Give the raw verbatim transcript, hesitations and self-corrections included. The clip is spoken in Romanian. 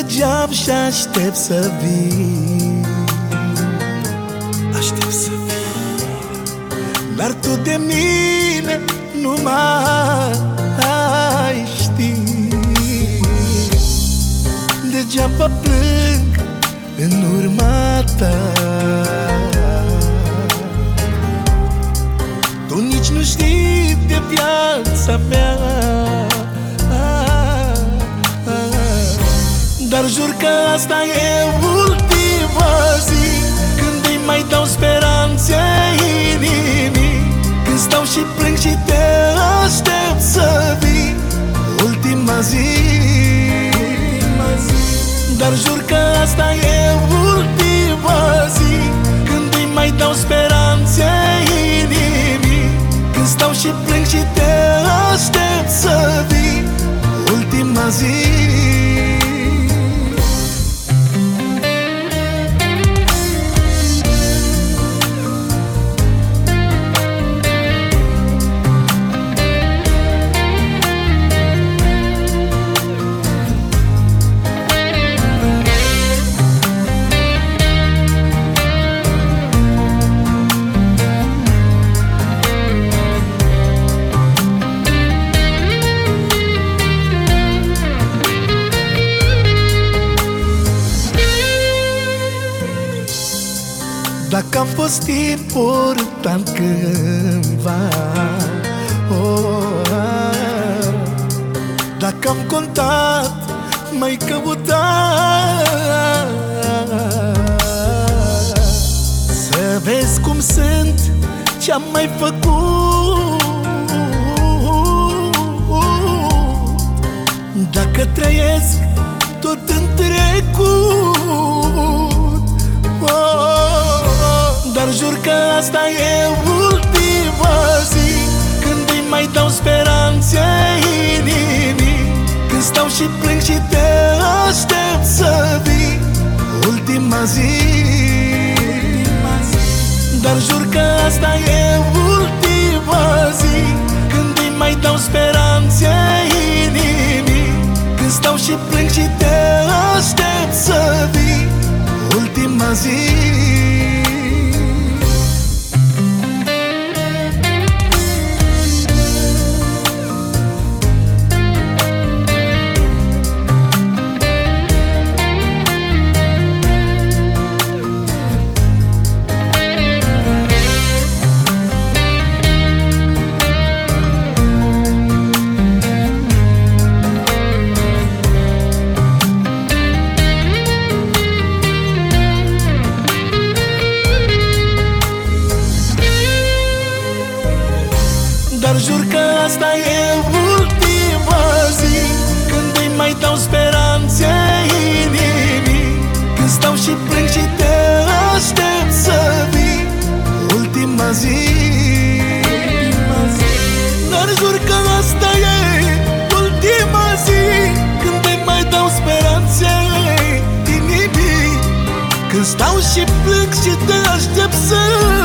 Mergeam și aștept să vii, aștept să vii, dar tu de mine nu mai știi. Degeaba plâng în urma ta, tu nici nu știi de viața mea. Dar jur că asta e ultima zi când îi mai dau speranțe inimii, când stau și plâng și te aștept să vii. Ultima zi, dar jur că asta e ultima zi când îi mai dau speranțe inimii, când stau și plâng și te aștept să vii. Ultima zi. Dacă am fost important cândva, oh, dacă am contat, m-ai căutat, să vezi cum sunt, ce-am mai făcut. Dacă trăiesc tot în trecut, oh, dar jur că asta e ultima zi când îi mai dau speranțe inimii, când stau și plâng și te aștept să vii. Ultima zi, dar jur că asta e ultima zi când îi mai dau speranțe inimii, când stau și plâng și te aștept să vii. Ultima zi. Dar jur că asta e ultima zi când îi mai dau speranțe inimii, când stau și plâng și te aștept să vii. Ultima zi, dar jur că asta e ultima zi când îi mai dau speranțe inimii, când stau și plâng și te aștept să